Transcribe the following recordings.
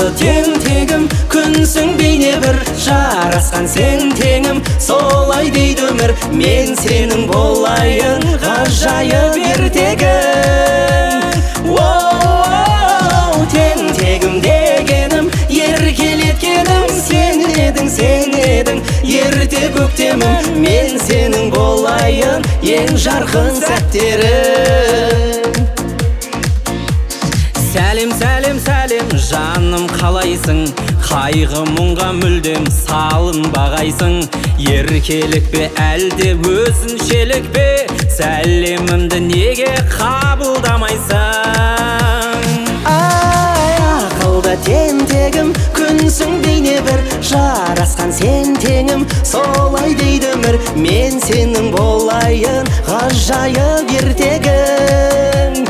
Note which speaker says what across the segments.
Speaker 1: Ақылды тентегім, күнсің бейне бір, жарасқан сен теңім, солай дейді өмір. Мен сенің болайын, ғажайып ертегім. Тентегім дегенім, еркелеткенім, сен едің, ерте көктемім. Мен сенің болайын, ең жарқын сәттерім. Сәлем, сәлем, сәлем, жаным қалайсың? Қайғы мұңға мүлдем салынбағайсың. Еркелік бе, әлде өзіншелік бе? Сәлемімді неге қабылдамайсың? Ай, ақылды тентегім, күнсің бейне бір, жарасқан сен теңім, солай дейді өмір. Мен сенің болайын, ғажайып ертегім.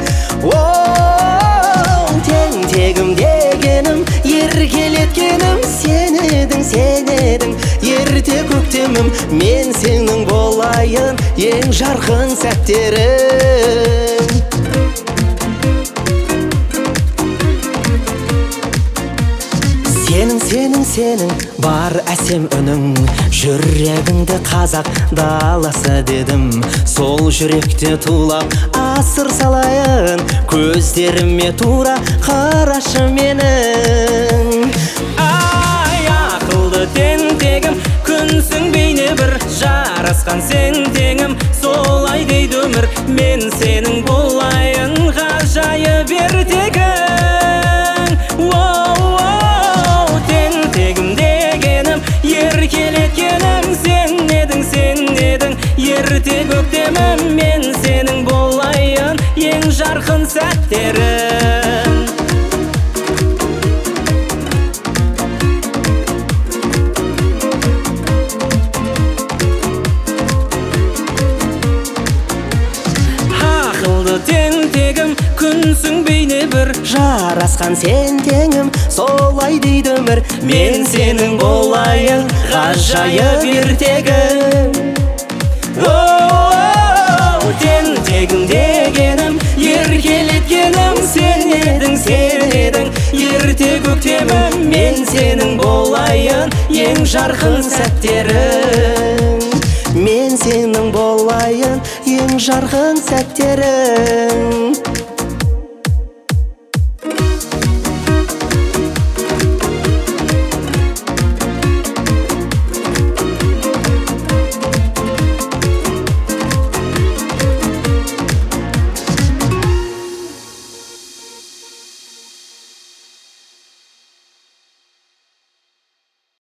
Speaker 1: Тентегім дегенім, еркелеткенім, сен едің, ерте көктемім. Мен сенің болайын, ең жарқын сәттерім. Сенің бар әсем үнің, жүрегіңді қазақ даласы дедім. Сол жүректе тулап асыр салайын, көздеріме тура қарашы менің. Ай, ақылды тентегім, күнсің бейне бір, жарасқан сен теңім, солай дейді өмір. Мен сенің болайын, ғажайып ертегім. Тентегім дегенім, еркелеткенім, сен едің, ерте көктемім. Мен сенің болайын, ең жарқын сәттерім. Ақылды тентегім, күнсің бейне бір, жарасқан сен теңім, солай дейді өмір. Мен сенің болайын, ғажайып ертегім. Тентегім дегенім, еркелеткенім, сен едің, ерте көктемім. Мен сенің болайын, ең жарқын сәттерім. Мен сенің болайын, ең жарқын сәттерім.